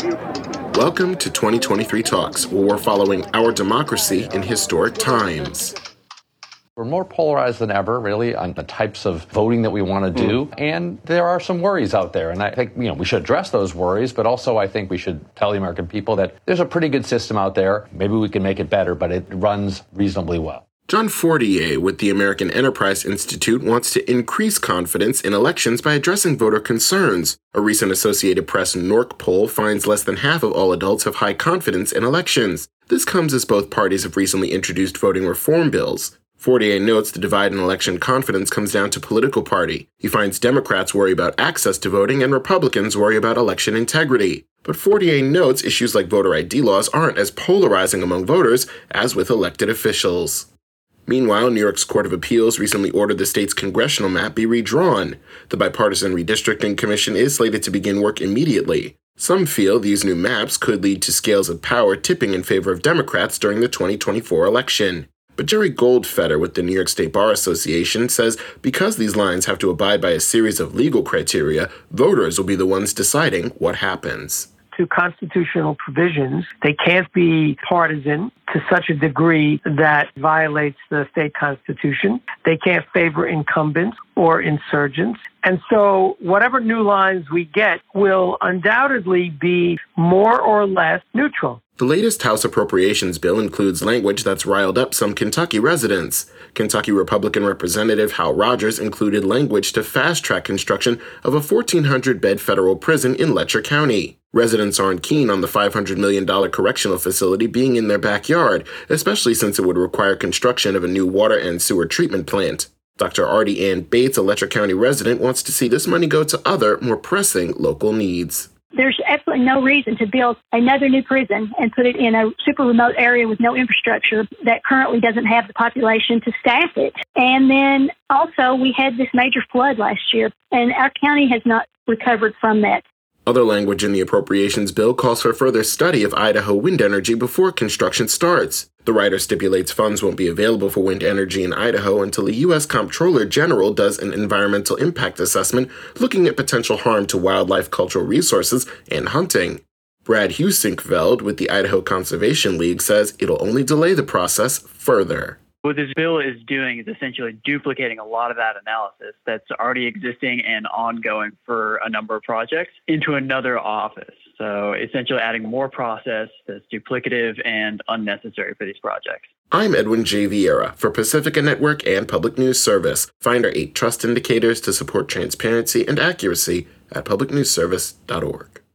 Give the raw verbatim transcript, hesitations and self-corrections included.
Welcome to twenty twenty-three Talks, where we're following our democracy in historic times. We're more polarized than ever, really, on the types of voting that we want to do. Mm. And there are some worries out there. And I think, you know, we should address those worries, but also I think we should tell the American people that there's a pretty good system out there. Maybe we can make it better, but it runs reasonably well. John Fortier with the American Enterprise Institute wants to increase confidence in elections by addressing voter concerns. A recent Associated Press N O R C poll finds less than half of all adults have high confidence in elections. This comes as both parties have recently introduced voting reform bills. Fortier notes the divide in election confidence comes down to political party. He finds Democrats worry about access to voting and Republicans worry about election integrity. But Fortier notes issues like voter I D laws aren't as polarizing among voters as with elected officials. Meanwhile, New York's Court of Appeals recently ordered the state's congressional map be redrawn. The Bipartisan Redistricting Commission is slated to begin work immediately. Some feel these new maps could lead to scales of power tipping in favor of Democrats during the twenty twenty-four election. But Jerry Goldfeder with the New York State Bar Association says because these lines have to abide by a series of legal criteria, voters will be the ones deciding what happens. To constitutional provisions, they can't be partisan to such a degree that violates the state constitution. They can't favor incumbents or insurgents. And so whatever new lines we get will undoubtedly be more or less neutral. The latest House Appropriations bill includes language that's riled up some Kentucky residents. Kentucky Republican Representative Hal Rogers included language to fast-track construction of a fourteen hundred bed federal prison in Letcher County. Residents aren't keen on the five hundred million dollars correctional facility being in their backyard, especially since it would require construction of a new water and sewer treatment plant. Doctor Artie Ann Bates, a Letcher County resident, wants to see this money go to other, more pressing local needs. There's absolutely no reason to build another new prison and put it in a super remote area with no infrastructure that currently doesn't have the population to staff it. And then also we had this major flood last year, and our county has not recovered from that. Other language in the appropriations bill calls for further study of Idaho wind energy before construction starts. The rider stipulates funds won't be available for wind energy in Idaho until the U S Comptroller General does an environmental impact assessment looking at potential harm to wildlife, cultural resources, and hunting. Brad Husinkveld with the Idaho Conservation League says it'll only delay the process further. What this bill is doing is essentially duplicating a lot of that analysis that's already existing and ongoing for a number of projects into another office. So essentially adding more process that's duplicative and unnecessary for these projects. I'm Edwin J. Vieira for Pacifica Network and Public News Service. Find our eight trust indicators to support transparency and accuracy at public news service dot org.